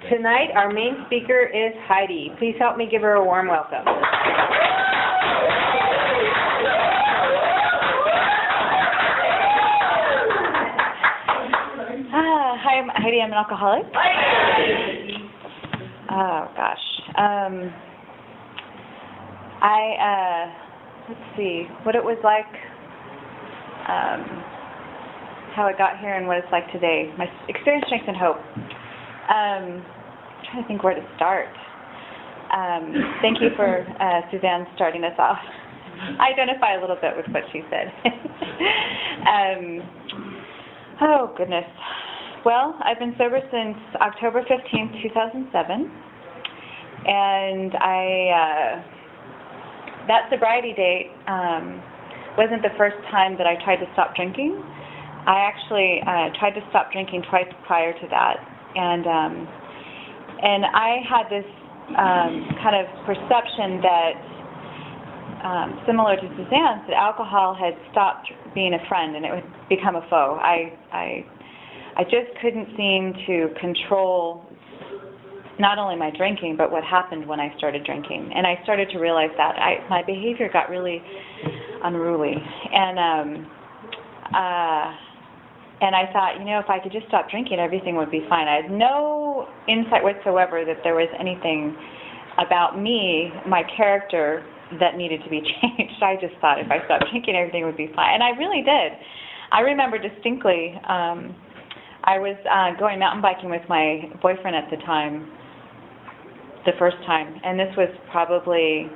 Tonight, our main speaker is Heidi. Please help me give her a warm welcome. Hi, I'm Heidi. I'm an alcoholic. Oh, gosh. Let's see, what it was like, how I got here and what it's like today. My experience, strength, and hope. I'm trying to think where to start. Thank you for Suzanne starting us off. I identify a little bit with what she said. Oh, goodness. Well, I've been sober since October 15th, 2007, and that sobriety date wasn't the first time that I tried to stop drinking. I actually tried to stop drinking twice prior to that, and I had this kind of perception that, similar to Suzanne's, that alcohol had stopped being a friend and it would become a foe. I just couldn't seem to control not only my drinking, but what happened when I started drinking. And I started to realize that my behavior got really unruly. And I thought, if I could just stop drinking, everything would be fine. I had no insight whatsoever that there was anything about me, my character, that needed to be changed. I just thought if I stopped drinking, everything would be fine. And I really did. I remember distinctly, I was going mountain biking with my boyfriend at the time, the first time, and this was probably,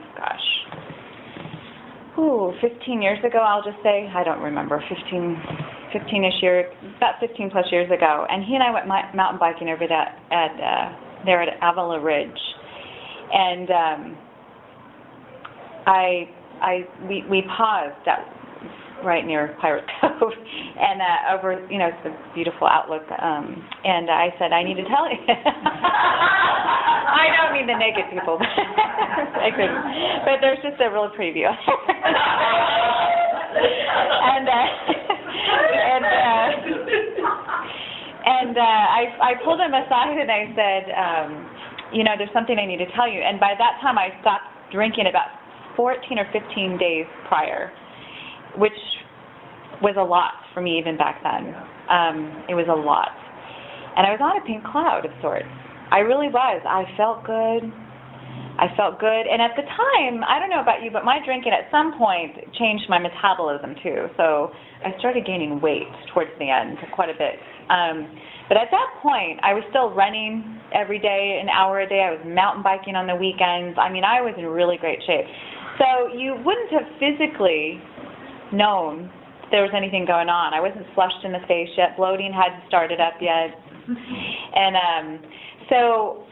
15 years ago, I'll just say. I don't remember, 15-ish years, about 15 plus years ago. And he and I went mountain biking over there at Avila Ridge. And we paused right near Pirate Cove, and over, it's a beautiful outlook, and I said, I need to tell you. I don't mean the naked people, I couldn't, but there's just a real preview. I pulled him aside and I said, there's something I need to tell you. And by that time, I stopped drinking about 14 or 15 days prior, which was a lot for me even back then. It was a lot. And I was on a pink cloud of sorts. I really was. I felt good. And at the time, I don't know about you, but my drinking at some point changed my metabolism too. So I started gaining weight towards the end quite a bit. But at that point, I was still running every day, an hour a day. I was mountain biking on the weekends. I mean, I was in really great shape. So you wouldn't have physically known there was anything going on. I wasn't flushed in the face yet. Bloating hadn't started up yet. And so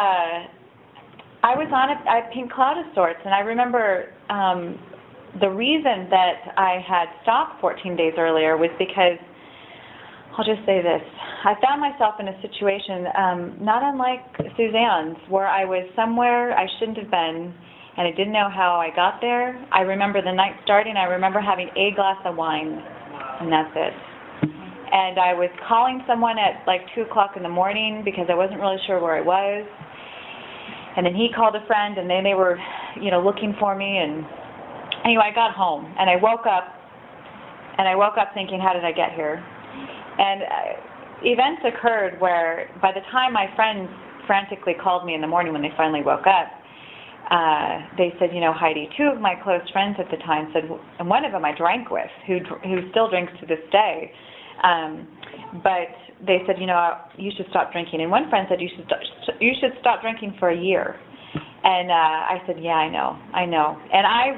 I was on a pink cloud of sorts. And I remember the reason that I had stopped 14 days earlier was because, I'll just say this, I found myself in a situation not unlike Suzanne's, where I was somewhere I shouldn't have been, and I didn't know how I got there. I remember the night starting, I remember having a glass of wine, and that's it. And I was calling someone at like 2 o'clock in the morning because I wasn't really sure where I was. And then he called a friend, and then they were, looking for me. And anyway, I got home, and I woke up thinking, how did I get here? And events occurred where by the time my friends frantically called me in the morning when they finally woke up, they said, Heidi, 2 of my close friends at the time said, and one of them I drank with, who still drinks to this day, but they said, you should stop drinking. And one friend said, you should stop drinking for a year. And I said, yeah, I know. And I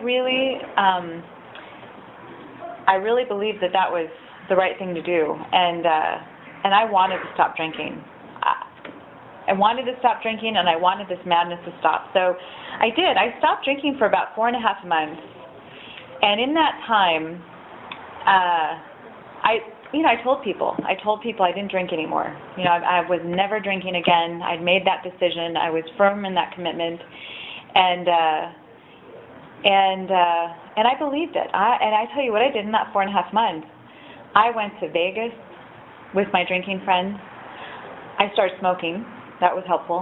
really believed that was the right thing to do. And I wanted to stop drinking. I wanted to stop drinking, and I wanted this madness to stop. So I did. I stopped drinking for about 4.5 months. And in that time, I told people I didn't drink anymore. I was never drinking again. I'd made that decision. I was firm in that commitment. And I believed it. And I tell you what I did in that 4.5 months. I went to Vegas with my drinking friends. I started smoking. That was helpful.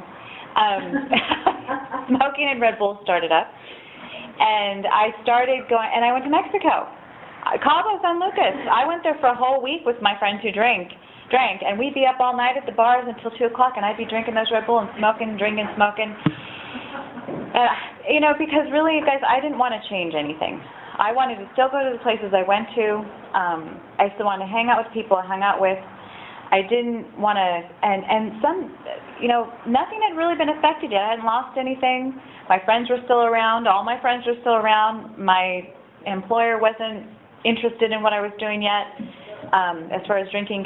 Smoking and Red Bull started up. And I started going, and I went to Mexico. Cabo San Lucas. I went there for a whole week with my friends who drank, and we'd be up all night at the bars until 2 o'clock, and I'd be drinking those Red Bull and smoking, drinking, smoking. You know, because really, guys, I didn't want to change anything. I wanted to still go to the places I went to. I still wanted to hang out with people I hung out with. I didn't want to, and some, you know, nothing had really been affected yet. I hadn't lost anything. My friends were still around. All my friends were still around. My employer wasn't interested in what I was doing yet, as far as drinking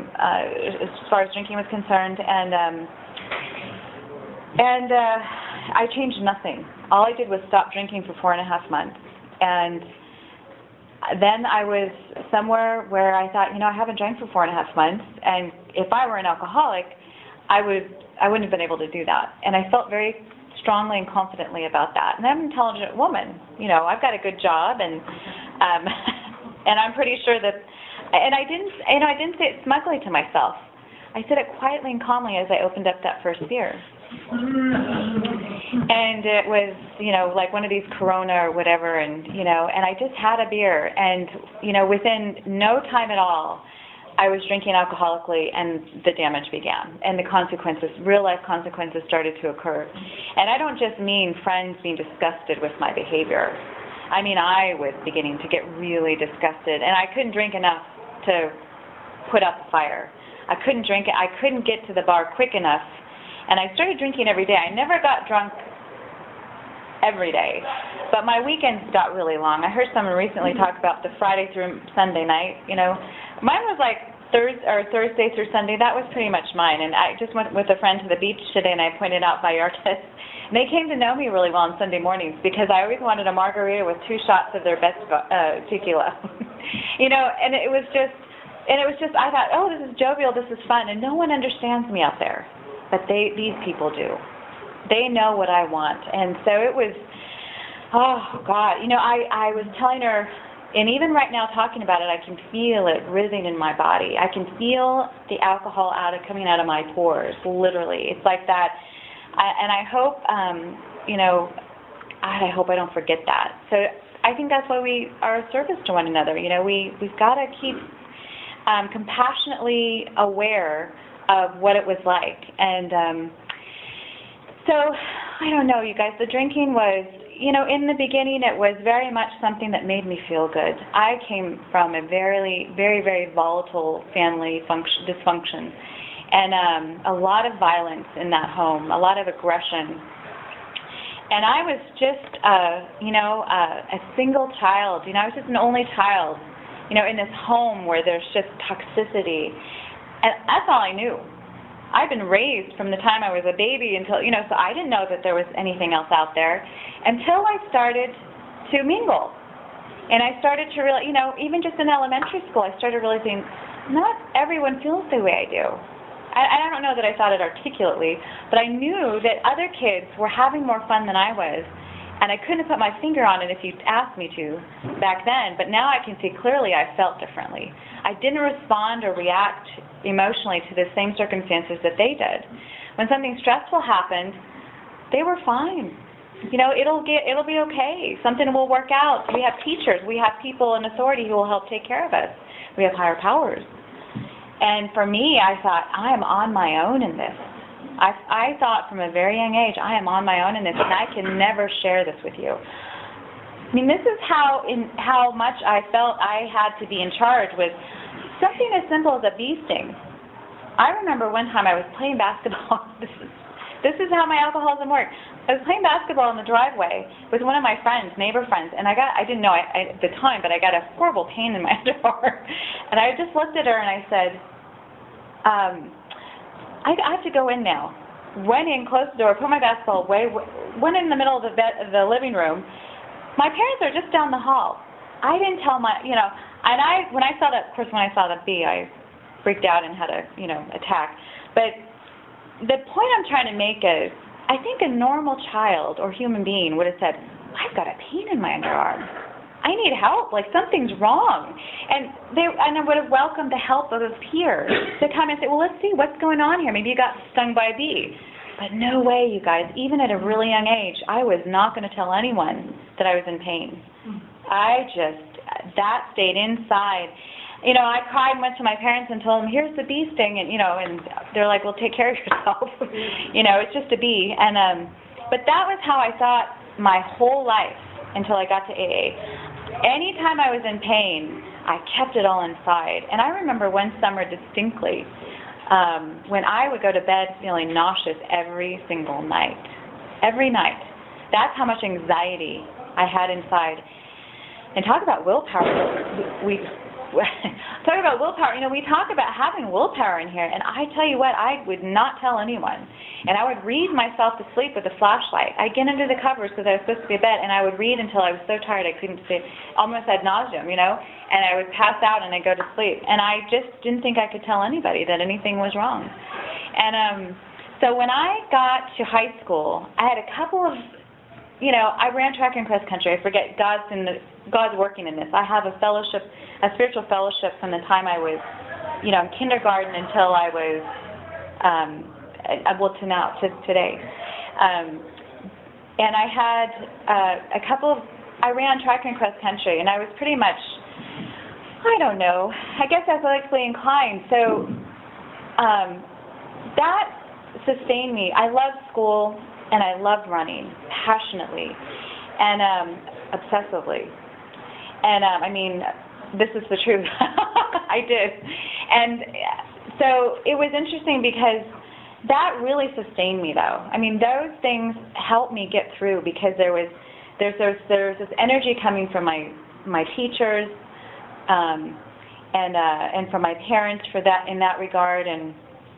was concerned, and I changed nothing. All I did was stop drinking for 4.5 months, and then I was somewhere where I thought, you know, I haven't drank for 4.5 months, and if I were an alcoholic, I wouldn't have been able to do that. And I felt very strongly and confidently about that. And I'm an intelligent woman. You know, I've got a good job, and and I'm pretty sure that. And I didn't say it smugly to myself. I said it quietly and calmly as I opened up that first beer. And it was, you know, like one of these Corona or whatever, and, you know, and I just had a beer, and, you know, within no time at all, I was drinking alcoholically, and the damage began, and the consequences, real-life consequences started to occur. And I don't just mean friends being disgusted with my behavior. I mean, I was beginning to get really disgusted, and I couldn't drink enough to put out the fire. I couldn't drink it. I couldn't get to the bar quick enough. And I started drinking every day. I never got drunk every day, but my weekends got really long. I heard someone recently talk about the Friday through Sunday night. You know, mine was like Thursday through Sunday. That was pretty much mine. And I just went with a friend to the beach today, and I pointed out Vallartas. And they came to know me really well on Sunday mornings because I always wanted a margarita with 2 shots of their best tequila. You know, and it was just, I thought, oh, this is jovial, this is fun, and no one understands me out there. But these people do. They know what I want. And so it was, oh, God. You know, I was telling her, and even right now talking about it, I can feel it writhing in my body. I can feel the alcohol coming out of my pores, literally. It's like that. And I hope, you know, I hope I don't forget that. So I think that's why we are a service to one another. You know, we've got to keep compassionately aware of what it was like. And so, I don't know, you guys, the drinking was, you know, in the beginning it was very much something that made me feel good. I came from a very, very, very volatile family dysfunction, and a lot of violence in that home, a lot of aggression. And I was just, you know, a single child. You know, I was just an only child, you know, in this home where there's just toxicity. And that's all I knew. I've been raised from the time I was a baby until, you know, so I didn't know that there was anything else out there until I started to mingle. And I started to realize, you know, even just in elementary school, I started realizing not everyone feels the way I do. I don't know that I thought it articulately, but I knew that other kids were having more fun than I was, and I couldn't put my finger on it if you asked me to back then, but now I can see clearly I felt differently. I didn't respond or react emotionally to the same circumstances that they did. When something stressful happened, they were fine. You know, it'll be okay. Something will work out. We have teachers. We have people in authority who will help take care of us. We have higher powers. And for me, I thought, I am on my own in this. I thought from a very young age, I am on my own in this, and I can never share this with you. I mean, this is how much I felt I had to be in charge with something as simple as a bee sting. I remember one time I was playing basketball. This is how my alcoholism worked. I was playing basketball in the driveway with one of my friends, neighbor friends, and I didn't know at the time, but I got a horrible pain in my underarm. And I just looked at her and I said, I have to go in now. Went in, closed the door, put my basketball away, went in the middle of the living room. My parents are just down the hall. I didn't tell my, you know, and when I saw that, of course, when I saw the bee, I freaked out and had a, you know, attack. But the point I'm trying to make is, I think a normal child or human being would have said, I've got a pain in my underarm. I need help. Like, something's wrong. And I would have welcomed the help of peers to come and say, well, let's see what's going on here. Maybe you got stung by a bee. But no way, you guys. Even at a really young age, I was not going to tell anyone that I was in pain. That stayed inside. You know, I cried and went to my parents and told them, here's the bee sting, and, you know, and they're like, well, take care of yourself. You know, it's just a bee. And, but that was how I thought my whole life until I got to AA. Anytime I was in pain, I kept it all inside. And I remember one summer distinctly, when I would go to bed feeling nauseous every single night. Every night. That's how much anxiety I had inside. And talk about willpower. Talk about willpower. You know, we talk about having willpower in here, and I tell you what, I would not tell anyone. And I would read myself to sleep with a flashlight. I'd get under the covers because I was supposed to be in bed, and I would read until I was so tired I couldn't sleep, almost ad nauseum, you know, and I would pass out and I'd go to sleep. And I just didn't think I could tell anybody that anything was wrong. And so when I got to high school, I had a couple of, you know, I ran track and cross country. I forget, God's working in this. I have a fellowship, a spiritual fellowship from the time I was, you know, in kindergarten until I was, well, to now, to today. And I had I ran track and cross country, and I was pretty much, I don't know, I guess athletically inclined. So that sustained me. I loved school, and I loved running passionately and obsessively. And I mean, this is the truth. I did. And so it was interesting because that really sustained me, though. I mean, those things helped me get through because there's this energy coming from my teachers and from my parents for that in that regard. And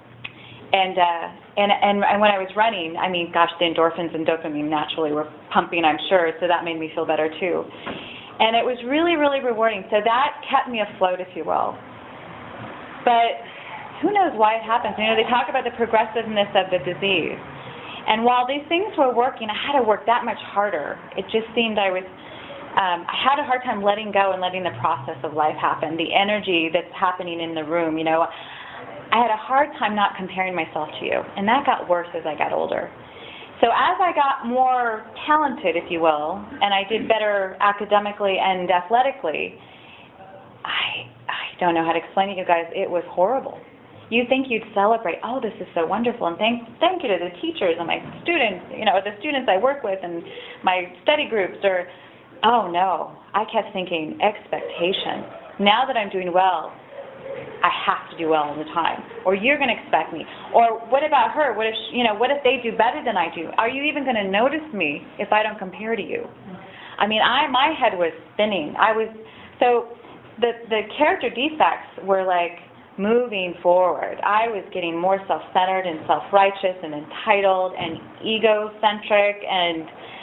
when I was running, I mean, gosh, the endorphins and dopamine naturally were pumping, I'm sure, so that made me feel better too. And it was really, really rewarding. So that kept me afloat, if you will. But who knows why it happens? You know, they talk about the progressiveness of the disease. And while these things were working, I had to work that much harder. It just seemed I had a hard time letting go and letting the process of life happen, the energy that's happening in the room, you know. I had a hard time not comparing myself to you, and that got worse as I got older. So as I got more talented, if you will, and I did better academically and athletically, I don't know how to explain it to you guys, it was horrible. You think you'd celebrate, oh, this is so wonderful, and thank you to the teachers and my students, you know, the students I work with and my study groups, or, oh no, I kept thinking, expectation. Now that I'm doing well, I have to do well all the time, or you're going to expect me, or what about her? What if they do better than I do? Are you even going to notice me if I don't compare to you? I mean, my head was spinning. So the character defects were like moving forward. I was getting more self-centered and self-righteous and entitled and egocentric and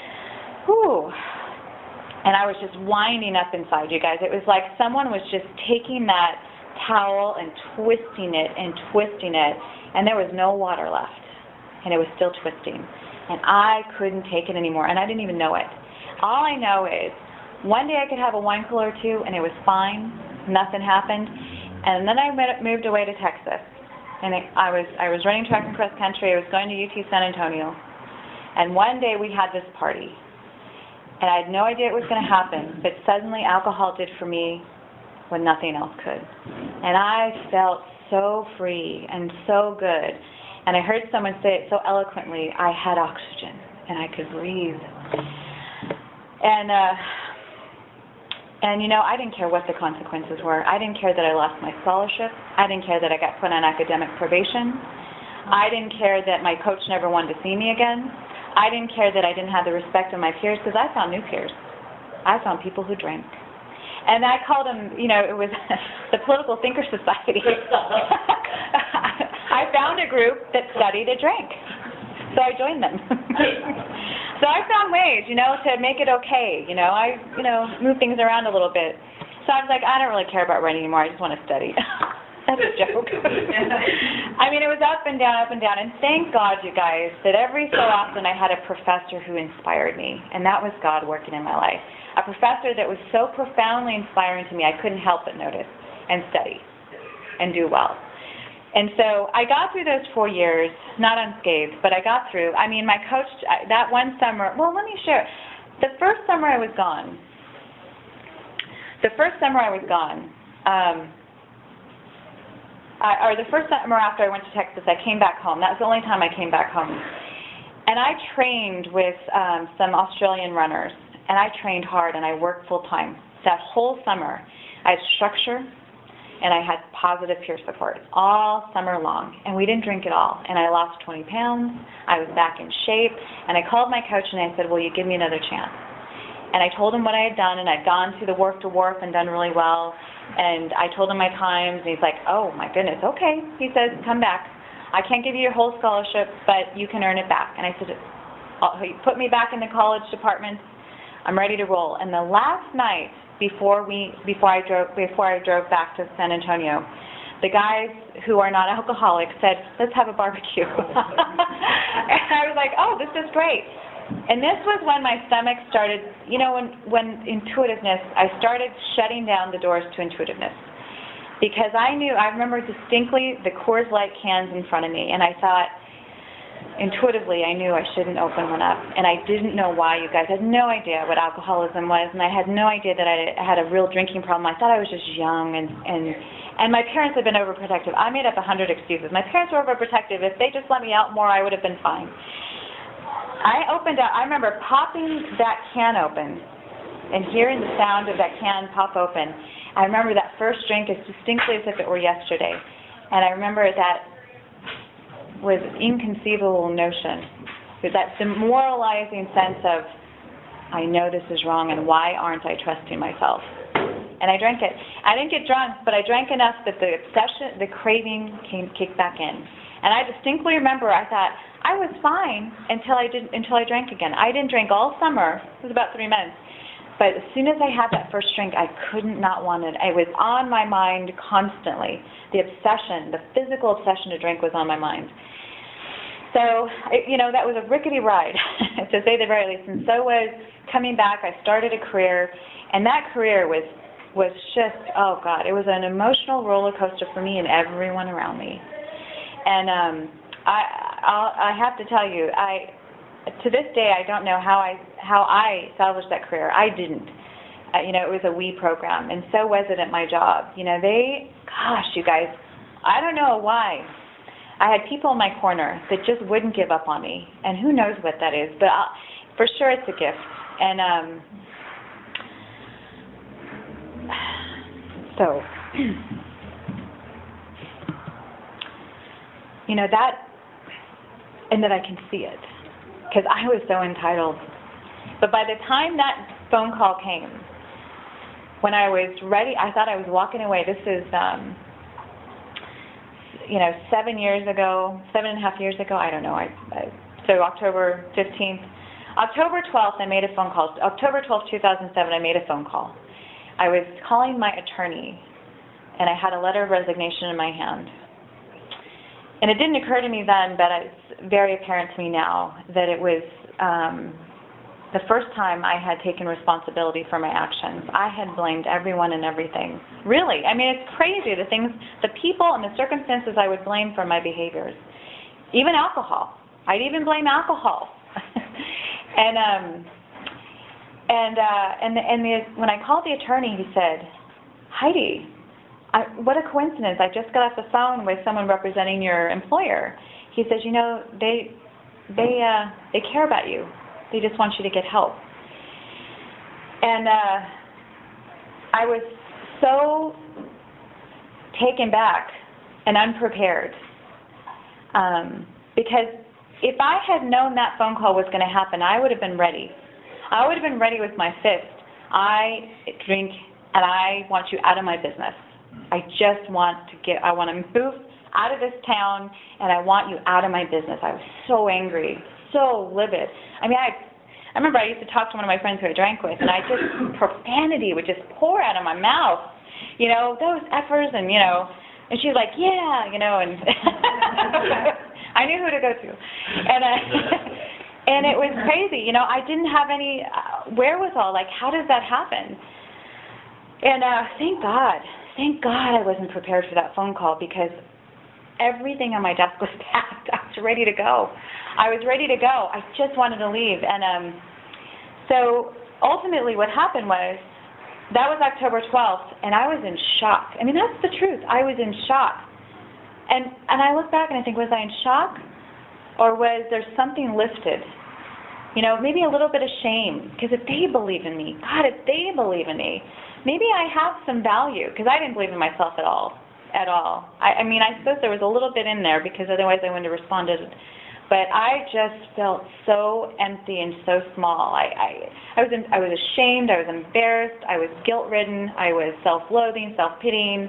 I was just winding up inside, you guys. It was like someone was just taking that towel and twisting it, and there was no water left, and it was still twisting, and I couldn't take it anymore, and I didn't even know it. All I know is one day I could have a wine cooler or two, and it was fine, nothing happened, and then I moved away to Texas, and I was running track and cross country. I was going to UT San Antonio, and one day we had this party, and I had no idea it was going to happen, but suddenly alcohol did for me when nothing else could. And I felt so free and so good. And I heard someone say it so eloquently, I had oxygen and I could breathe. And you know, I didn't care what the consequences were. I didn't care that I lost my scholarship. I didn't care that I got put on academic probation. I didn't care that my coach never wanted to see me again. I didn't care that I didn't have the respect of my peers, because I found new peers. I found people who drank. And I called them, you know, it was the Political Thinker Society. I found a group that studied and drank. So I joined them. So I found ways, you know, to make it okay. You know, I moved things around a little bit. So I was like, I don't really care about writing anymore. I just want to study. That's a joke. I mean, it was up and down, and thank God, you guys, that every so often I had a professor who inspired me, and that was God working in my life. A professor that was so profoundly inspiring to me, I couldn't help but notice and study and do well. And so I got through those 4 years, not unscathed, but I got through. I mean, my coach, that one summer, well, let me share. The first summer I was gone, or the first summer after I went to Texas, I came back home. That was the only time I came back home. And I trained with some Australian runners, and I trained hard, and I worked full-time. That whole summer, I had structure, and I had positive peer support all summer long. And we didn't drink at all. And I lost 20 pounds. I was back in shape. And I called my coach, and I said, will you give me another chance? And I told him what I had done, and I'd gone through the Wharf to Wharf and done really well. And I told him my times, and he's like, oh, my goodness, okay. He says, come back. I can't give you your whole scholarship, but you can earn it back. And I said, he put me back in the college department. I'm ready to roll. And the last night before I drove back to San Antonio, the guys who are not alcoholics said, let's have a barbecue. And I was like, oh, this is great. And this was when my stomach started, you know, when intuitiveness, I started shutting down the doors to intuitiveness. Because I remember distinctly the Coors Light cans in front of me, and I thought, intuitively, I knew I shouldn't open one up. And I didn't know why, you guys. I had no idea what alcoholism was, and I had no idea that I had a real drinking problem. I thought I was just young, and my parents had been overprotective. I made up 100 excuses. My parents were overprotective. If they just let me out more, I would have been fine. I remember popping that can open and hearing the sound of that can pop open. I remember that first drink as distinctly as if it were yesterday. And I remember that was an inconceivable notion. With that demoralizing sense of, I know this is wrong, and why aren't I trusting myself? And I drank it. I didn't get drunk, but I drank enough that the obsession, the craving kicked back in. And I distinctly remember I thought, I was fine until I drank again. I didn't drink all summer. It was about 3 months. But as soon as I had that first drink, I couldn't not want it. It was on my mind constantly. The obsession, the physical obsession to drink was on my mind. So, that was a rickety ride, to say the very least. And so was coming back. I started a career, and that career was just, oh God, it was an emotional roller coaster for me and everyone around me. And I have to tell you, to this day, I don't know how I salvaged that career. I didn't. It was a we program, and so was it at my job. Gosh, you guys, I don't know why. I had people in my corner that just wouldn't give up on me, and who knows what that is, but for sure it's a gift. And so, that, and that I can see it, because I was so entitled. But by the time that phone call came, when I was ready, I thought I was walking away. This is, 7 years ago, 7.5 years ago, I don't know. So October 15th. October 12th, I made a phone call. October 12th, 2007, I made a phone call. I was calling my attorney, and I had a letter of resignation in my hand. And it didn't occur to me then, but it's very apparent to me now, that it was the first time I had taken responsibility for my actions. I had blamed everyone and everything. Really. I mean, it's crazy, the people and the circumstances I would blame for my behaviors. Even alcohol. I'd even blame alcohol. When I called the attorney, he said, Heidi, what a coincidence. I just got off the phone with someone representing your employer. He says, they care about you. They just want you to get help. And I was so taken back and unprepared because if I had known that phone call was going to happen, I would have been ready. I would have been ready with my fist. I drink, and I want you out of my business. I want to move out of this town, and I want you out of my business. I was so angry, so livid. I mean, I remember I used to talk to one of my friends who I drank with, and profanity would just pour out of my mouth. Those effers, and, And she's like, yeah, you know, and I knew who to go to. And and it was crazy, you know, I didn't have any wherewithal, like, how does that happen? And thank God I wasn't prepared for that phone call, because everything on my desk was packed. I was ready to go. I just wanted to leave. And so ultimately what happened was, that was October 12th, and I was in shock. I mean, that's the truth. I was in shock. And I look back and I think, was I in shock? Or was there something lifted? You know, maybe a little bit of shame. Because if they believe in me, God, if they believe in me, maybe I have some value. Because I didn't believe in myself at all. I mean, I suppose there was a little bit in there, because otherwise I wouldn't have responded. But I just felt so empty and so small. I was ashamed. I was embarrassed. I was guilt-ridden. I was self-loathing, self-pitying.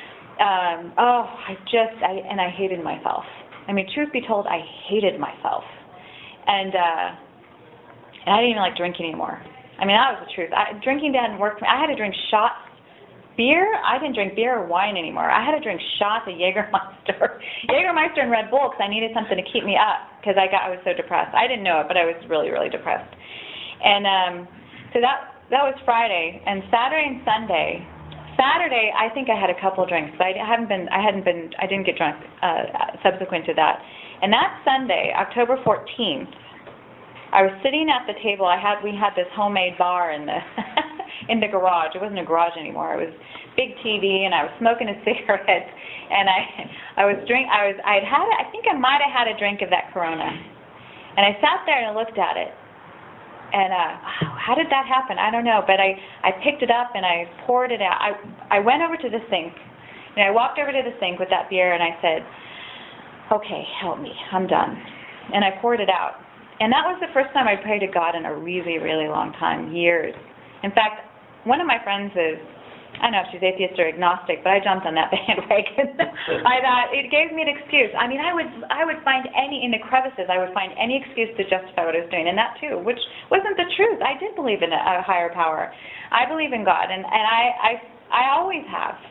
I hated myself. I mean, truth be told, I hated myself. And I didn't even like drinking anymore. I mean, that was the truth. Drinking didn't work for me. I had to drink shots. Beer, I didn't drink beer or wine anymore. I had to drink shots of Jägermeister and Red Bull, because I needed something to keep me up, because I was so depressed. I didn't know it, but I was really, really depressed. And so that was Friday. And Saturday and Sunday. Saturday, I think I had a couple drinks, but I didn't get drunk subsequent to that. And that Sunday, October 14th, I was sitting at the table. We had this homemade bar in the in the garage. It wasn't a garage anymore. It was big TV, and I was smoking a cigarette. And I think I might have had a drink of that Corona. And I sat there and I looked at it. And how did that happen? I don't know. But I picked it up and I poured it out. I went over to the sink, and I walked over to the sink with that beer, and I said, okay, help me. I'm done. And I poured it out. And that was the first time I prayed to God in a really, really long time, years. In fact, one of my friends is, I don't know if she's atheist or agnostic, but I jumped on that bandwagon. I thought it gave me an excuse. I mean, I would find in the crevices, I would find any excuse to justify what I was doing, and that too, which wasn't the truth. I did believe in a higher power. I believe in God, and I always have.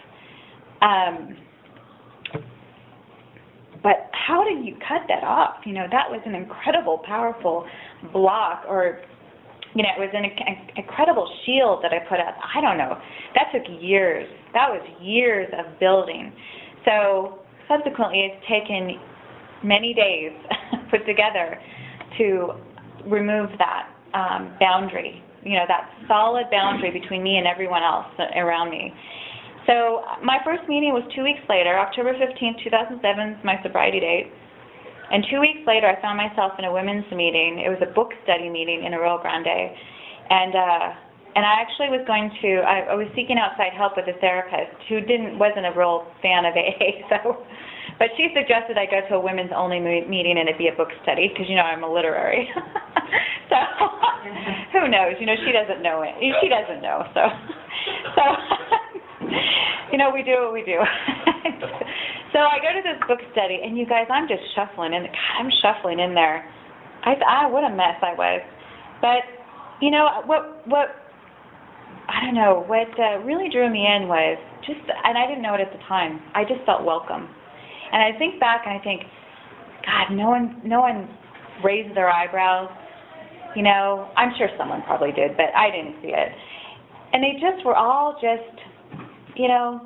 But how do you cut that off? You know, that was an incredible, powerful block, or, you know, it was an incredible shield that I put up. I don't know. That took years. That was years of building. So subsequently, it's taken many days put together to remove that boundary, you know, that solid boundary between me and everyone else around me. So my first meeting was 2 weeks later, October 15th, 2007 is my sobriety date. And 2 weeks later, I found myself in a women's meeting. It was a book study meeting in Rio Grande. And I actually was I was seeking outside help with a therapist who wasn't a real fan of AA. But she suggested I go to a women's only meeting and it be a book study, because, you know, I'm a literary. So who knows? You know, she doesn't know it. She doesn't know. So you know, we do what we do. So I go to this book study, and you guys, I'm just shuffling in. I'm shuffling in there. What a mess I was. But you know what really drew me in was and I didn't know it at the time. I just felt welcome. And I think back and I think, God, no one raised their eyebrows. You know, I'm sure someone probably did, but I didn't see it. And they just were all just, you know,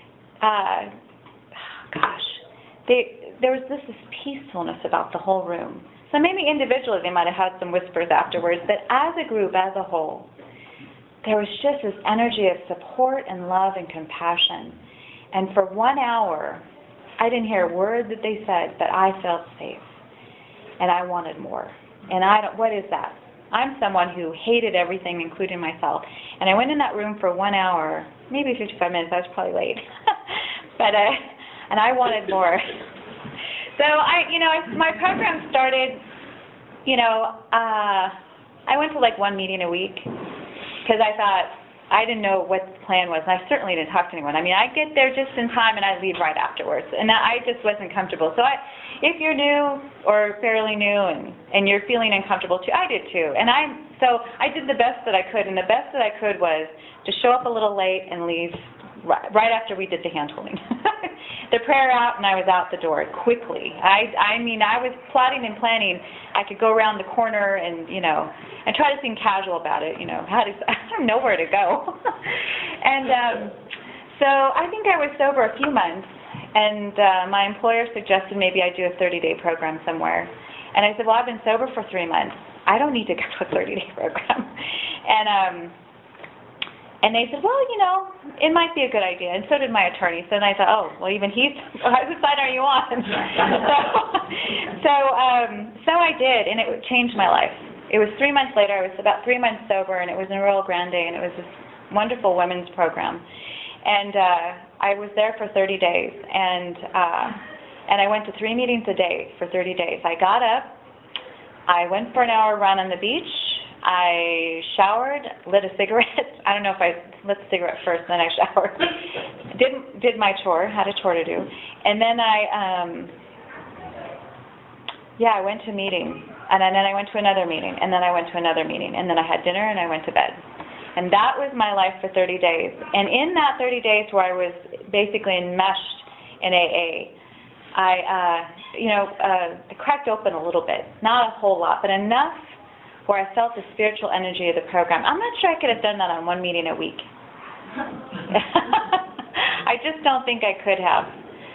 there was this peacefulness about the whole room. So maybe individually they might have had some whispers afterwards, but as a group, as a whole, there was just this energy of support and love and compassion. And for 1 hour, I didn't hear a word that they said, but I felt safe. And I wanted more. And what is that? I'm someone who hated everything, including myself. And I went in that room for 1 hour, maybe 55 minutes. I was probably late. And I wanted more. So my program started, you know, I went to like one meeting a week, because I thought, I didn't know what the plan was, and I certainly didn't talk to anyone. I mean, I get there just in time, and I leave right afterwards, and I just wasn't comfortable. So if you're new or fairly new and you're feeling uncomfortable too, I did too. And so I did the best that I could, and the best that I could was to show up a little late and leave right after we did the hand holding. the prayer out, and I was out the door quickly. I mean, I was plotting and planning. I could go around the corner and, you know, and try to seem casual about it, you know. I don't know where to go. And so I think I was sober a few months, and my employer suggested maybe I do a 30-day program somewhere. And I said, well, I've been sober for 3 months. I don't need to go to a 30-day program. And they said, well, you know, it might be a good idea. And so did my attorney. So then I thought, oh, well, even whose side are you on? So I did, and it changed my life. It was 3 months later. I was about 3 months sober, and it was in Rio Grande, and it was this wonderful women's program. And I was there for 30 days, and I went to 3 meetings a day for 30 days. I got up, I went for an hour run on the beach, I showered, lit a cigarette. I don't know if I lit the cigarette first, then I showered. Did my chore, had a chore to do. And then I went to a meeting, and then I went to another meeting, and then I went to another meeting, and then I had dinner, and I went to bed. And that was my life for 30 days. And in that 30 days where I was basically enmeshed in AA, I cracked open a little bit, not a whole lot, but enough where I felt the spiritual energy of the program. I'm not sure I could have done that on 1 meeting a week. I just don't think I could have.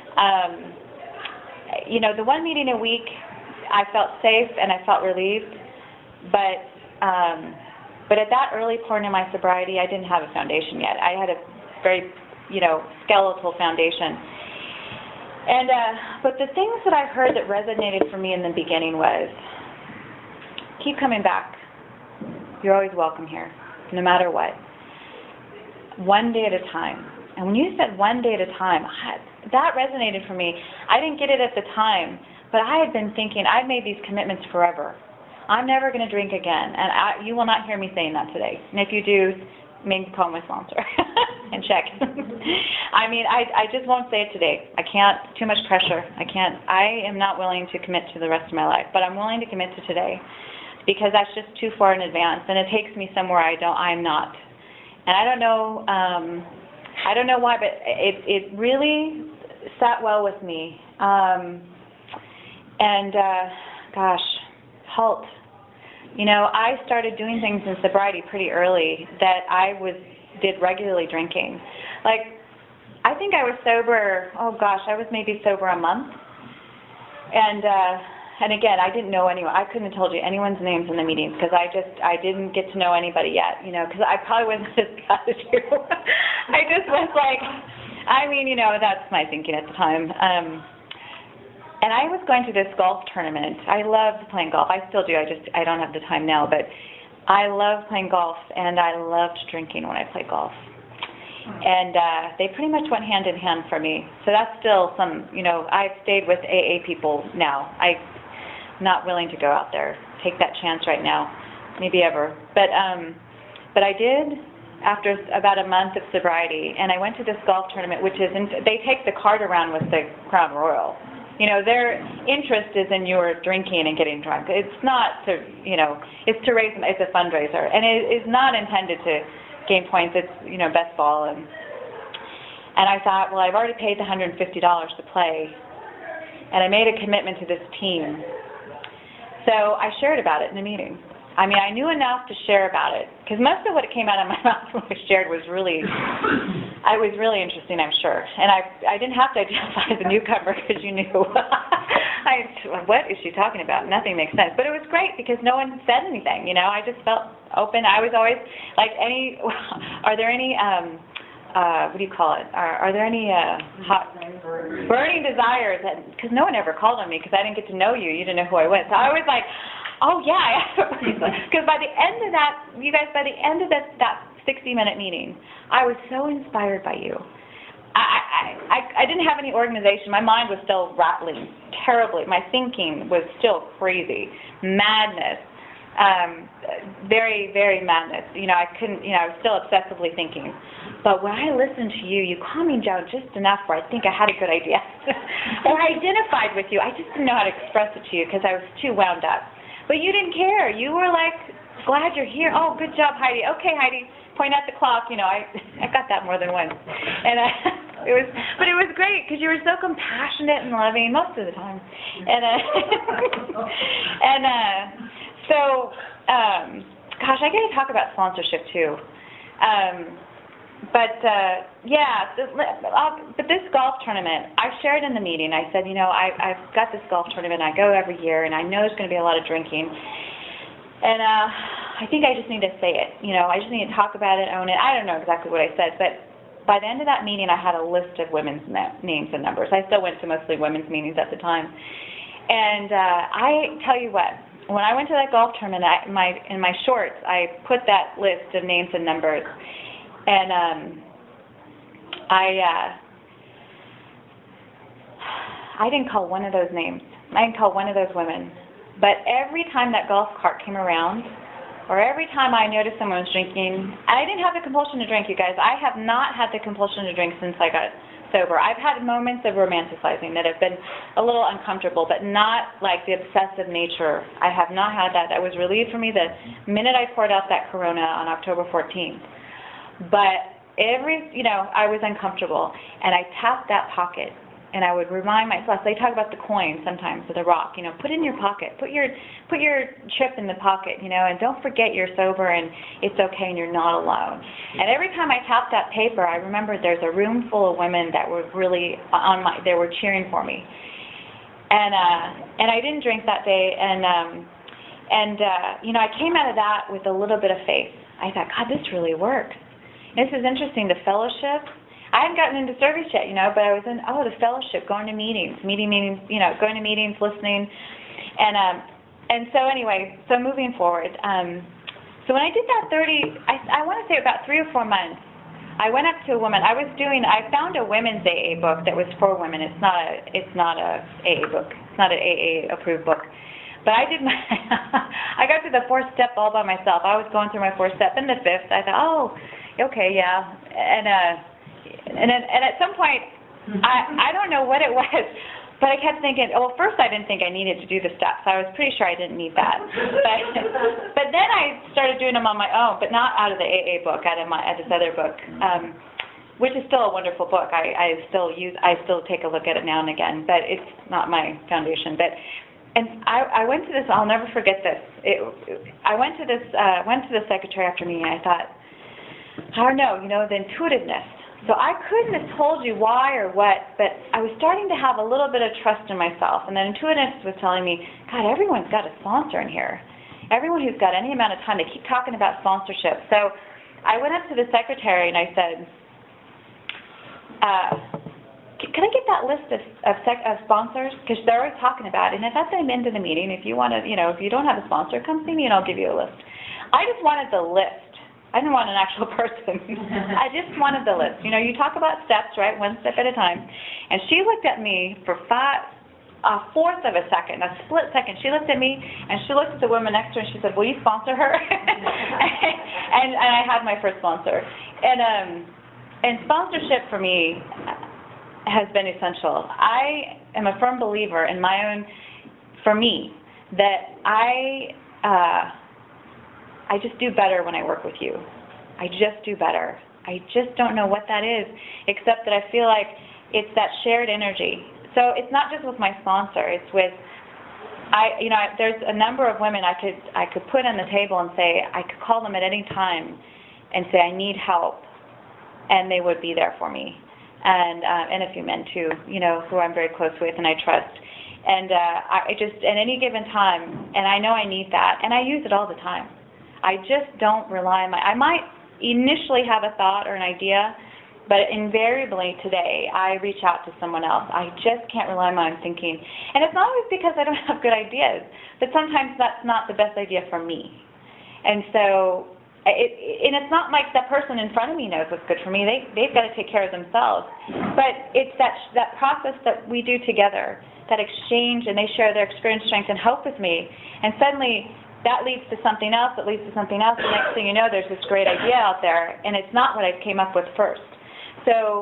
You know, the 1 meeting a week, I felt safe and I felt relieved, but at that early point in my sobriety, I didn't have a foundation yet. I had a very, you know, skeletal foundation. And but the things that I heard that resonated for me in the beginning was, keep coming back. You're always welcome here, no matter what. 1 day at a time. And when you said 1 day at a time, that resonated for me. I didn't get it at the time, but I had been thinking, I've made these commitments forever. I'm never going to drink again, and you will not hear me saying that today. And if you do, maybe call my sponsor and check. I mean, I just won't say it today. I can't, too much pressure. I am not willing to commit to the rest of my life, but I'm willing to commit to today because that's just too far in advance, and it takes me somewhere I'm not. And I don't know why, but it really sat well with me. Gosh, halt. You know, I started doing things in sobriety pretty early that I did regularly drinking. Like, I think I was sober, I was maybe sober a month. And again, I didn't know anyone. I couldn't have told you anyone's names in the meetings because I didn't get to know anybody yet, you know, because I probably wasn't as bad as you. I just was like, I mean, you know, that's my thinking at the time. And I was going to this golf tournament. I loved playing golf. I still do. I don't have the time now, but I love playing golf, and I loved drinking when I played golf. And they pretty much went hand in hand for me. So that's still some, you know, I've stayed with AA people now. I'm not willing to go out there, take that chance right now, maybe ever. But I did after about a month of sobriety, and I went to this golf tournament, which is, they take the cart around with the Crown Royal. You know, their interest is in your drinking and getting drunk. It's not to, you know, it's to raise, it's a fundraiser. And it is not intended to gain points. It's, you know, best ball. And I thought, well, I've already paid the $150 to play, and I made a commitment to this team. So I shared about it in the meeting. I mean, I knew enough to share about it, because most of what came out of my mouth when I shared was really, it was really interesting, I'm sure. And I didn't have to identify as a newcomer because you knew. What is she talking about? Nothing makes sense. But it was great because no one said anything, you know. I just felt open. I was always, like, are there any, what do you call it? Are there any hot, burning desires? Because no one ever called on me because I didn't get to know you. You didn't know who I was. So I was like, oh, yeah, because by the end of that, you guys, by the end of that 60-minute meeting, I was so inspired by you. I didn't have any organization. My mind was still rattling terribly. My thinking was still crazy. Madness. Very, very madness. You know, I was still obsessively thinking. But when I listened to you, you calmed me down just enough where I think I had a good idea. Or I identified with you. I just didn't know how to express it to you because I was too wound up. But you didn't care. You were like, glad you're here. Oh, good job, Heidi. Okay, Heidi, point at the clock. You know, I got that more than once. And But it was great because you were so compassionate and loving most of the time. And so gosh, I got to talk about sponsorship too. But this golf tournament, I shared in the meeting. I said, I've got this golf tournament. I go every year, and I know there's going to be a lot of drinking. And I think I just need to say it. I just need to talk about it, own it. I don't know exactly what I said, but by the end of that meeting, I had a list of women's names and numbers. I still went to mostly women's meetings at the time. And I tell you what, when I went to that golf tournament, in my shorts, I put that list of names and numbers. And I didn't call one of those names. I didn't call one of those women. But every time that golf cart came around, or every time I noticed someone was drinking, and I didn't have the compulsion to drink, you guys. I have not had the compulsion to drink since I got sober. I've had moments of romanticizing that have been a little uncomfortable, but not like the obsessive nature. I have not had that. That was relieved for me the minute I poured out that Corona on October 14th. But I was uncomfortable, and I tapped that pocket, and I would remind myself. They talk about the coin sometimes with a rock. Put it in your pocket, put your chip in the pocket, and don't forget you're sober and it's okay and you're not alone. And every time I tapped that paper, I remembered there's a room full of women that were really they were cheering for me. And I didn't drink that day, and I came out of that with a little bit of faith. I thought, God, this really works. This is interesting, the fellowship. I hadn't gotten into service yet, but I was in, the fellowship, going to meetings, going to meetings, listening. And so anyway, so moving forward. So when I did that I want to say about 3 or 4 months, I went up to a woman. I found a women's AA book that was for women. It's not a AA book. It's not an AA approved book. But I did I got to the 4th step all by myself. I was going through my 4th step, and the 5th, I thought, okay, yeah. And at some point, I don't know what it was, but I kept thinking, first I didn't think I needed to do the steps. I was pretty sure I didn't need that. But then I started doing them on my own, but not out of the AA book, out of this other book, which is still a wonderful book. I still take a look at it now and again, but it's not my foundation. And I went to this. I'll never forget this. I went to the secretary after meeting. I thought, I don't know, the intuitiveness. So I couldn't have told you why or what, but I was starting to have a little bit of trust in myself. And the intuitiveness was telling me, God, everyone's got a sponsor in here. Everyone who's got any amount of time, they keep talking about sponsorship. So I went up to the secretary and I said, can I get that list of sponsors? Because they're always talking about it. And at that time, end of the meeting, if you want to, if you don't have a sponsor, come see me and I'll give you a list. I just wanted the list. I didn't want an actual person. I just wanted the list. You talk about steps, right? One step at a time. And she looked at me for a fourth of a second, a split second. She looked at me and she looked at the woman next to her and she said, will you sponsor her? and I had my first sponsor. And sponsorship for me has been essential. I am a firm believer in for me, that I just do better when I work with you. I just do better. I just don't know what that is, except that I feel like it's that shared energy. So it's not just with my sponsor. It's with, there's a number of women I could put on the table and say, I could call them at any time and say, I need help, and they would be there for me. And a few men too, who I'm very close with and I trust. And I just, at any given time, and I know I need that, and I use it all the time. I just don't rely on I might initially have a thought or an idea, but invariably today I reach out to someone else. I just can't rely on my own thinking. And it's not always because I don't have good ideas, but sometimes that's not the best idea for me. And so, it's not like the person in front of me knows what's good for me. They've got to take care of themselves. But it's that process that we do together, that exchange, and they share their experience, strength, and hope with me. And suddenly, that leads to something else, that leads to something else, and next thing you know, there's this great idea out there, and it's not what I came up with first. So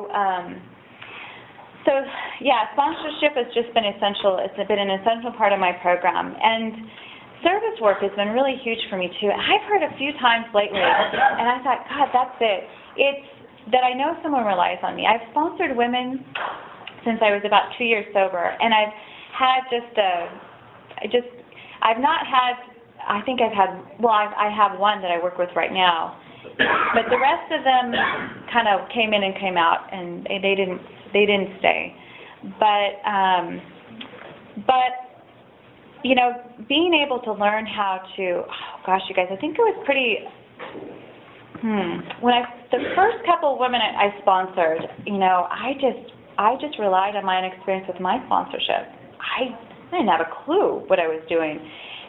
sponsorship has just been essential. It's been an essential part of my program. And service work has been really huge for me, too. I've heard a few times lately, and I thought, God, that's it. It's that I know someone relies on me. I've sponsored women since I was about 2 years sober, and I've had I've not had, I think I've had, well, I have one that I work with right now, but the rest of them kind of came in and came out, and they didn't stay. But you know, being able to learn how to, oh gosh, you guys, I think it was pretty, when the first couple of women I sponsored, you know, I just relied on my own experience with my sponsorship. I didn't have a clue what I was doing.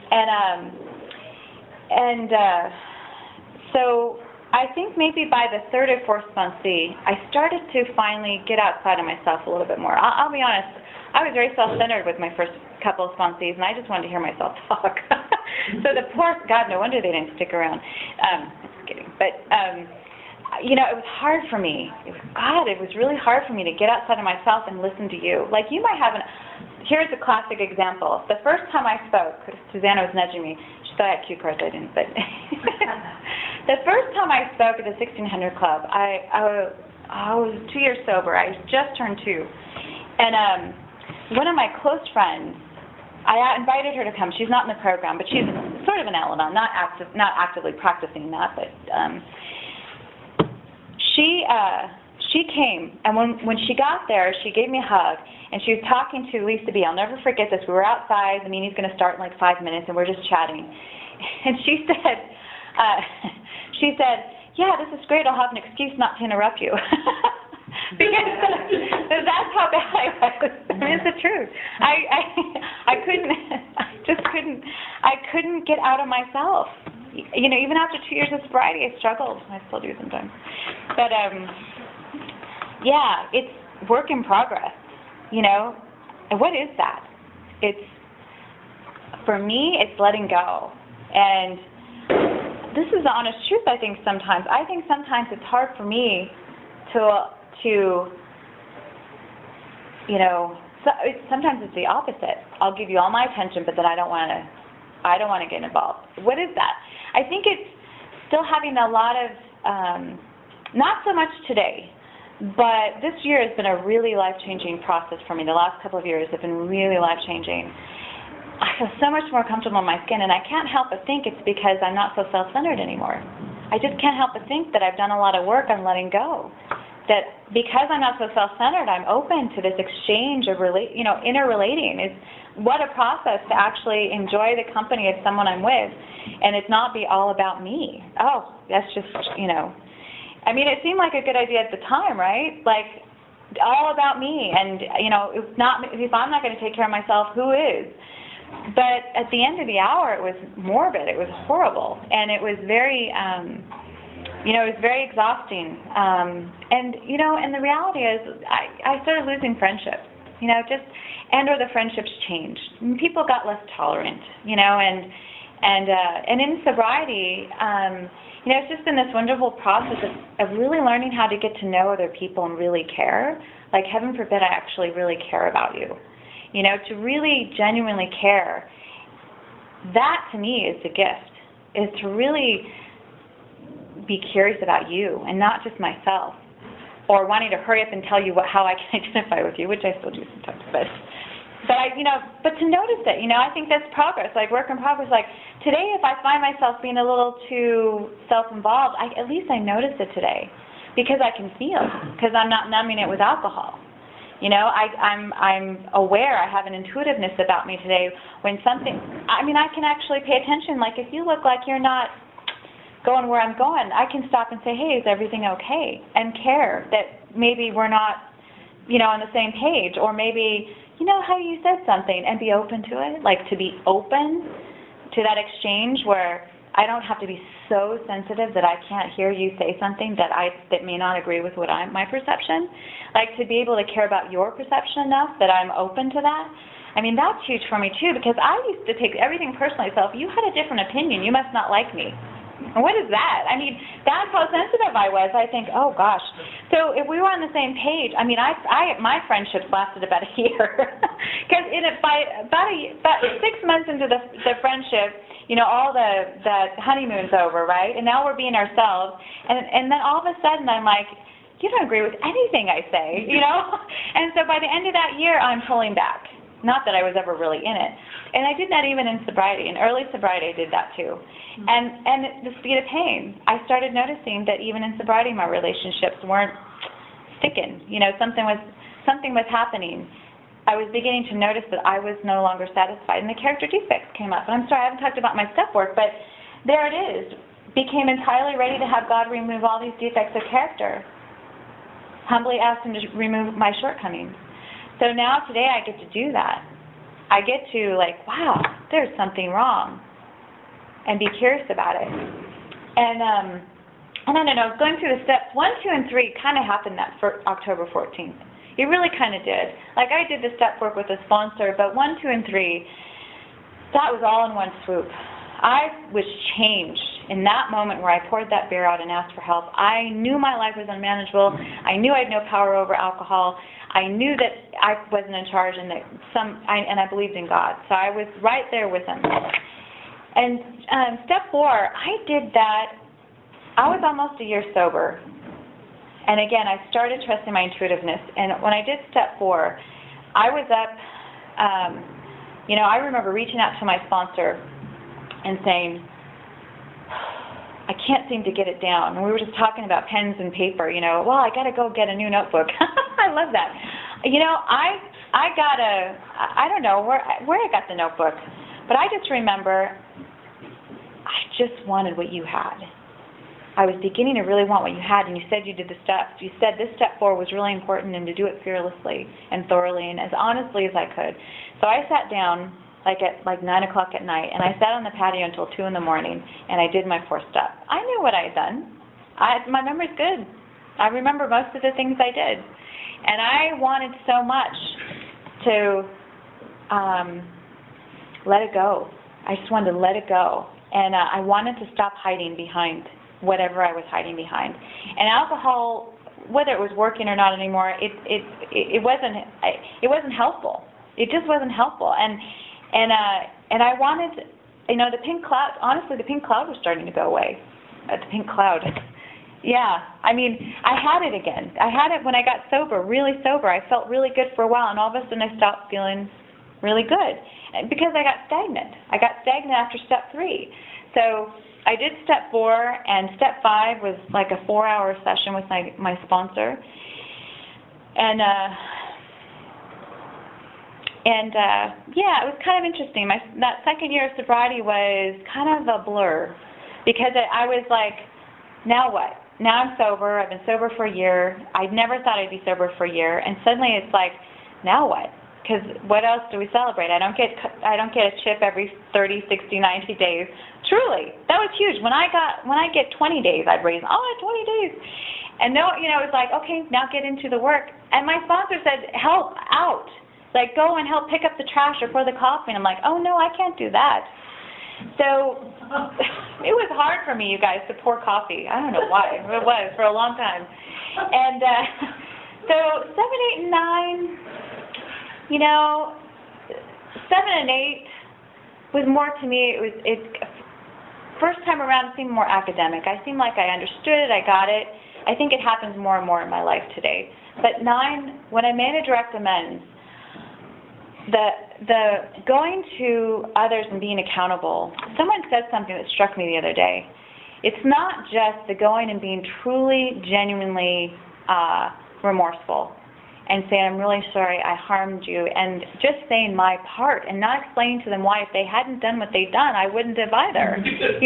So I think maybe by the third or fourth sponsee, I started to finally get outside of myself a little bit more. I'll be honest, I was very self-centered with my first couple of sponsees, and I just wanted to hear myself talk. So the poor, God, no wonder they didn't stick around. Just kidding. But, you know, it was hard for me. It was really hard for me to get outside of myself and listen to you. Like, you might have here's a classic example. The first time I spoke, Susanna was nudging me. She thought I had cue cards. I didn't, but the first time I spoke at the 1600 Club, I was 2 years sober. I just turned 2. And one of my close friends, I invited her to come. She's not in the program, but she's sort of an Al-Anon, not actively practicing that, but she came, and when she got there, she gave me a hug, and she was talking to Lisa B. I'll never forget this. We were outside. The meeting's going to start in like 5 minutes, and we're just chatting. And she said, yeah, this is great. I'll have an excuse not to interrupt you. Because that's how bad I was. I mean, it's the truth. I couldn't get out of myself. You know, even after 2 years of sobriety, I struggled. I still do sometimes. But, yeah, it's work in progress, you know. And what is that? For me, it's letting go. And this is the honest truth, I think, sometimes. I think sometimes it's hard for me to you know, sometimes it's the opposite. I'll give you all my attention, but then I don't want to get involved. What is that? I think it's still having a lot of, not so much today, but this year has been a really life-changing process for me. The last couple of years have been really life-changing. I feel so much more comfortable in my skin, and I can't help but think it's because I'm not so self-centered anymore. I just can't help but think that I've done a lot of work on letting go. That because I'm not so self-centered, I'm open to this exchange of interrelating. Is what a process to actually enjoy the company of someone I'm with, and it not be all about me. Oh, that's just, you know. I mean, it seemed like a good idea at the time, right? Like, all about me, and you know, if I'm not going to take care of myself, who is? But at the end of the hour, it was morbid. It was horrible, and it was very. You know, it was very exhausting. And, you know, and the reality is I started losing friendships, you know, or the friendships changed. And people got less tolerant, you know, and in sobriety, you know, it's just been this wonderful process of really learning how to get to know other people and really care. Like, heaven forbid I actually really care about you. You know, to really genuinely care, that to me is the gift, is to really be curious about you and not just myself, or wanting to hurry up and tell you how I can identify with you, which I still do sometimes. But to notice it, you know, I think that's progress, like work in progress. Like today, if I find myself being a little too self-involved, at least I notice it today, because I can feel, because I'm not numbing it with alcohol. You know, I'm aware. I have an intuitiveness about me today. When something, I mean, I can actually pay attention. Like if you look like you're not going where I'm going, I can stop and say, hey, is everything okay? And care that maybe we're not, you know, on the same page, or maybe, you know, how you said something, and be open to it, like to be open to that exchange where I don't have to be so sensitive that I can't hear you say something that may not agree with my perception. Like to be able to care about your perception enough that I'm open to that. I mean, that's huge for me too, because I used to take everything personally. So if you had a different opinion, you must not like me. And what is that? I mean, that's how sensitive I was. I think, oh gosh. So if we were on the same page, I mean, my friendships lasted about a year, because about 6 months into the friendship, you know, all the honeymoon's over, right? And now we're being ourselves, and then all of a sudden I'm like, you don't agree with anything I say, you know? And so by the end of that year, I'm pulling back. Not that I was ever really in it. And I did that even in sobriety. In early sobriety, I did that too. And the speed of pain, I started noticing that even in sobriety, my relationships weren't sticking. You know, something was happening. I was beginning to notice that I was no longer satisfied, and the character defects came up. And I'm sorry, I haven't talked about my step work, but there it is. Became entirely ready to have God remove all these defects of character. Humbly asked him to remove my shortcomings. So now today I get to do that. I get to like, wow, there's something wrong, and be curious about it. And I don't know, going through the steps 1, 2, and 3 kind of happened that for October 14th. It really kind of did. Like I did the step work with a sponsor, but 1, 2, and 3, that was all in one swoop. I was changed in that moment where I poured that beer out and asked for help. I knew my life was unmanageable. I knew I had no power over alcohol. I knew that I wasn't in charge, and that I believed in God. So I was right there with him. And step 4, I did that. I was almost a year sober. And again, I started trusting my intuitiveness. And when I did step 4, I was up, I remember reaching out to my sponsor and saying, I can't seem to get it down. And we were just talking about pens and paper, well, I got to go get a new notebook. I love that. I don't know where I got the notebook, but I just remember I just wanted what you had. I was beginning to really want what you had, and you said you did the steps. You said this step 4 was really important and to do it fearlessly and thoroughly and as honestly as I could. So I sat down at 9 o'clock at night, and I sat on the patio until 2 in the morning, and I did my 4 steps. I knew what I had done. My memory's good. I remember most of the things I did. And I wanted so much to let it go. I just wanted to let it go. And I wanted to stop hiding behind whatever I was hiding behind. And alcohol, whether it was working or not anymore, it wasn't helpful. It just wasn't helpful. And I wanted, the pink cloud. Honestly, the pink cloud was starting to go away. The pink cloud. Yeah, I had it again. I had it when I got sober, really sober. I felt really good for a while, and all of a sudden I stopped feeling really good, and because I got stagnant. I got stagnant after step 3. So I did step 4, and step 5 was like a 4-hour session with my sponsor, and it was kind of interesting. That second year of sobriety was kind of a blur, because I was like, now what? Now I'm sober. I've been sober for a year. I never thought I'd be sober for a year, and suddenly it's like, now what? Because what else do we celebrate? I don't get a chip every 30, 60, 90 days. Truly, that was huge. When I get 20 days, I'd raise, 20 days. And no, it was like, okay, now get into the work. And my sponsor said, help out. Like, go and help pick up the trash or pour the coffee. And I'm like, oh, no, I can't do that. So it was hard for me, you guys, to pour coffee. I don't know why. It was for a long time. And so 7, 8, and 9, 7 and 8 was more to me. First time around, it seemed more academic. I seemed like I understood it. I got it. I think it happens more and more in my life today. But 9, when I made a direct amends, the going to others and being accountable, someone said something that struck me the other day. It's not just the going and being truly, genuinely remorseful and saying, I'm really sorry I harmed you, and just saying my part and not explaining to them why if they hadn't done what they'd done, I wouldn't have either.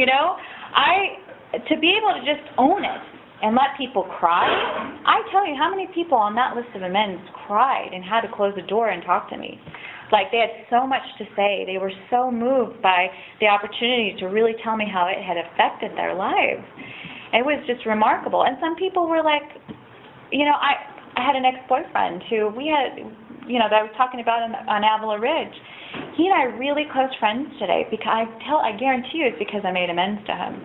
To be able to just own it and let people cry. I tell you how many people on that list of amends cried and had to close the door and talk to me. Like, they had so much to say. They were so moved by the opportunity to really tell me how it had affected their lives. It was just remarkable. And some people were like, I had an ex-boyfriend who we had, that I was talking about on Avila Ridge. He and I are really close friends today, because I guarantee you it's because I made amends to him.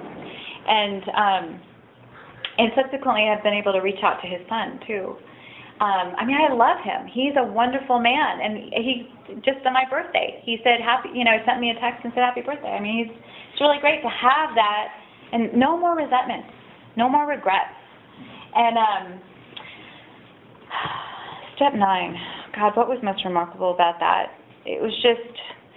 And subsequently I've been able to reach out to his son too. I love him. He's a wonderful man, and he just on my birthday, he said he sent me a text and said happy birthday. It's really great to have that, and no more resentment, no more regrets. And Step 9. God, what was most remarkable about that? It was just,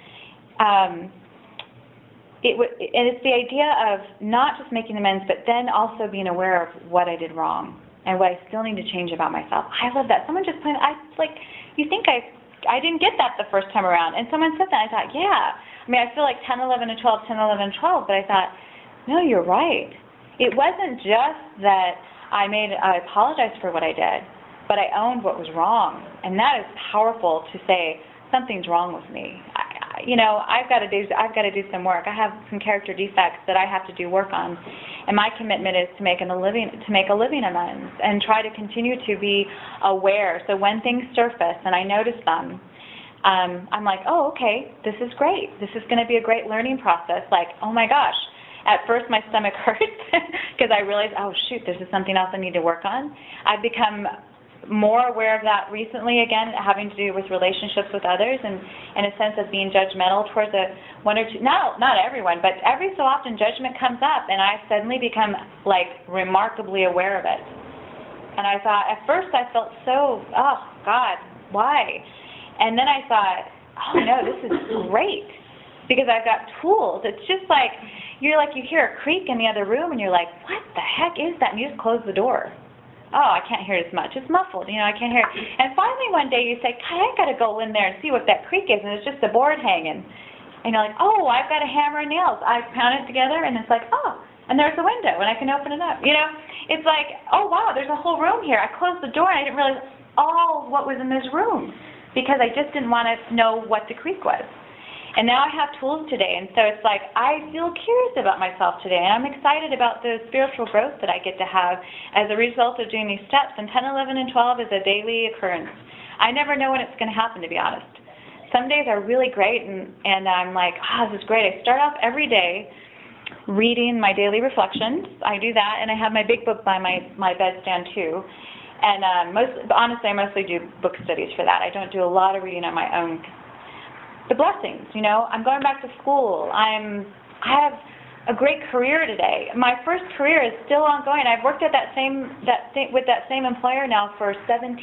and it's the idea of not just making amends, but then also being aware of what I did wrong and what I still need to change about myself. I love that. Someone just pointed, you think I didn't get that the first time around, and someone said that. I thought, yeah. I mean, I feel like 10, 11, and 12, 10, 11, and 12, but I thought, no, you're right. It wasn't just that I apologized for what I did, but I owned what was wrong, and that is powerful to say something's wrong with me. I've got to do some work. I have some character defects that I have to do work on, and my commitment is to make a living amends and try to continue to be aware. So when things surface and I notice them, I'm like, oh, okay, this is great. This is going to be a great learning process. Like, oh my gosh. At first, my stomach hurts because I realized, oh shoot, this is something else I need to work on. I've become more aware of that recently, again, having to do with relationships with others and in a sense of being judgmental towards one or two, not everyone, but every so often judgment comes up and I suddenly become like remarkably aware of it. And I thought, at first I felt so, oh God, why? And then I thought, oh no, this is great because I've got tools. It's just like, you hear a creak in the other room and you're like, what the heck is that? And you just close the door. Oh, I can't hear it as much. It's muffled, I can't hear it. And finally one day you say, God, I got to go in there and see what that creak is, and it's just a board hanging. And you're like, oh, I've got a hammer and nails. I pound it together, and it's like, oh, and there's a window, and I can open it up. It's like, oh, wow, there's a whole room here. I closed the door, and I didn't realize all what was in this room because I just didn't want to know what the creak was. And now I have tools today, and so it's like I feel curious about myself today, and I'm excited about the spiritual growth that I get to have as a result of doing these steps. And 10, 11, and 12 is a daily occurrence. I never know when it's going to happen, to be honest. Some days are really great, and I'm like, this is great. I start off every day reading my daily reflections. I do that, and I have my big book by my bedstand, too. And honestly, I mostly do book studies for that. I don't do a lot of reading on my own. The blessings, I'm going back to school. I have a great career today. My first career is still ongoing. I've worked at with that same employer now for 19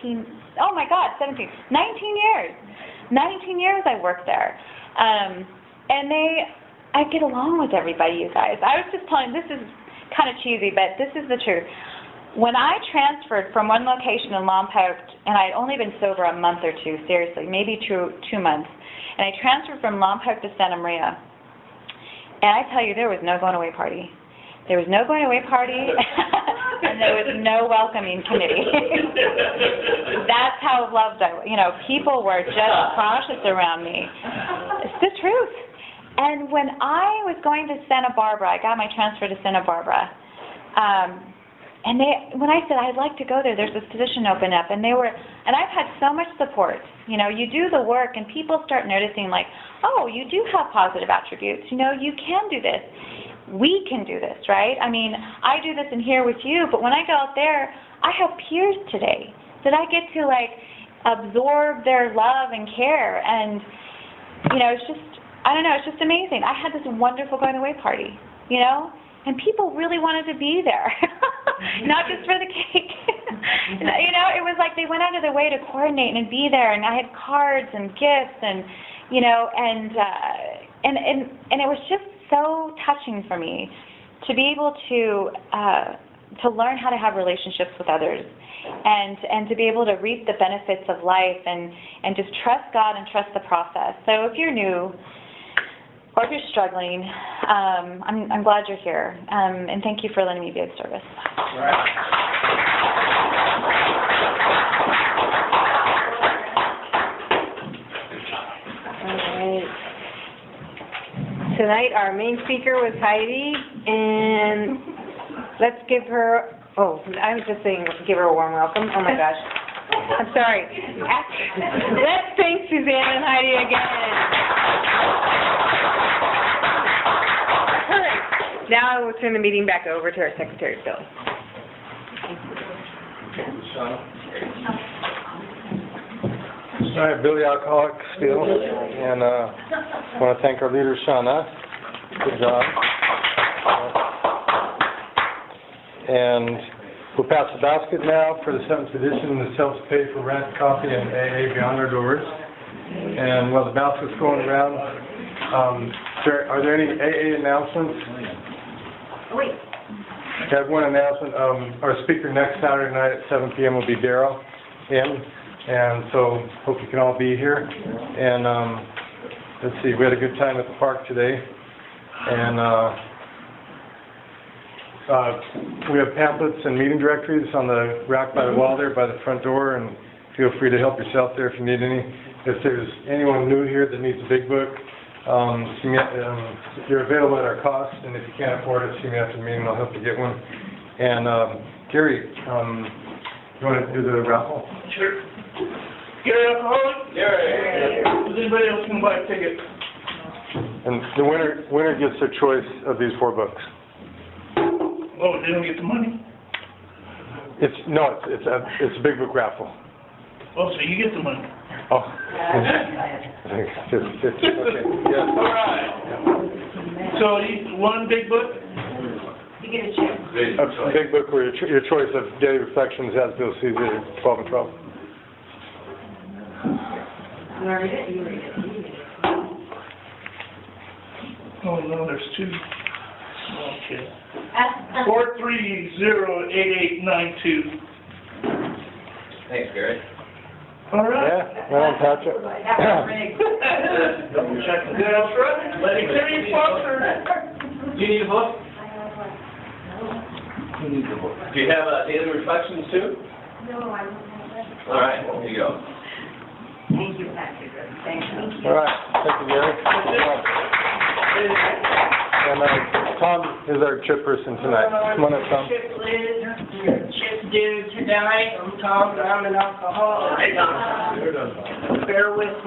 years. 19 years I worked there. And I get along with everybody, you guys. I was just telling, this is kind of cheesy, but this is the truth. When I transferred from one location in Lompoc, and I'd only been sober a month or two, seriously, maybe two months, and I transferred from Lompoc to Santa Maria, and I tell you, there was no going-away party. There was no going-away party, and there was no welcoming committee. That's how loved I was. People were just cautious around me. It's the truth. And when I was going to Santa Barbara, I got my transfer to Santa Barbara, and when I said, I'd like to go there's this position open up, and I've had so much support. You do the work, and people start noticing, like, oh, you do have positive attributes. You can do this. We can do this, right? I mean, I do this in here with you, but when I go out there, I have peers today that I get to, absorb their love and care, and, it's just, I don't know, it's just amazing. I had this wonderful going-away party, and people really wanted to be there, not just for the cake. It was like they went out of their way to coordinate and be there, and I had cards and gifts, and and it was just so touching for me to be able to learn how to have relationships with others, and to be able to reap the benefits of life, and just trust God and trust the process. So if you're new, or if you're struggling, I'm glad you're here, and thank you for letting me be of service. All right. Tonight our main speaker was Heidi, and let's give her, I was just saying give her a warm welcome. Oh my gosh. I'm sorry. Let's thank Suzanne and Heidi again. Now we'll turn the meeting back over to our secretary, Bill. All right, Billy Alcoholic still, and I want to thank our leader, Shauna. Good job. And We'll pass the basket now for the 7th edition. This helps pay for rent, coffee, and AA Beyond Our Doors. And while the basket's going around, are there any AA announcements? Wait. I have one announcement. Our speaker next Saturday night at 7 p.m. will be Daryl M. And so hope you can all be here. And let's see, we had a good time at the park today. And we have pamphlets and meeting directories on the rack by the wall there by the front door, and feel free to help yourself there if you need any. If there's anyone new here that needs a big book, you're available at our cost, and if you can't afford it, see me after the meeting, I'll help you get one. And Gary, you want to do the raffle? Sure. Gary Alcoholic? Gary. Does anybody else want to buy a ticket? And the winner gets their choice of these 4 books. Oh, they don't get the money? It's a big book raffle. Oh, so you get the money? Oh. Okay, yeah. All right. So one big book? You get a check. A big book where your choice of daily reflections, as Bill sees it, 12 and 12. You want to read it? You read it. Oh, no, there's 2. Okay. 4308892. Thanks, Gary. All right. Yeah, right on, Patrick. Double check. That's right. Let me tell you, sponsor. Do you need a book? Who needs a book? Do you have daily reflections too? No, I don't have that. All right, here you go. Thank you, Patrick. Thank you. All right, thank you, Gary. And Tom is our chairperson tonight. Come on up, Tom. Chip Liz, Chip due tonight. I'm Tom, I'm an alcoholic. Bear with me.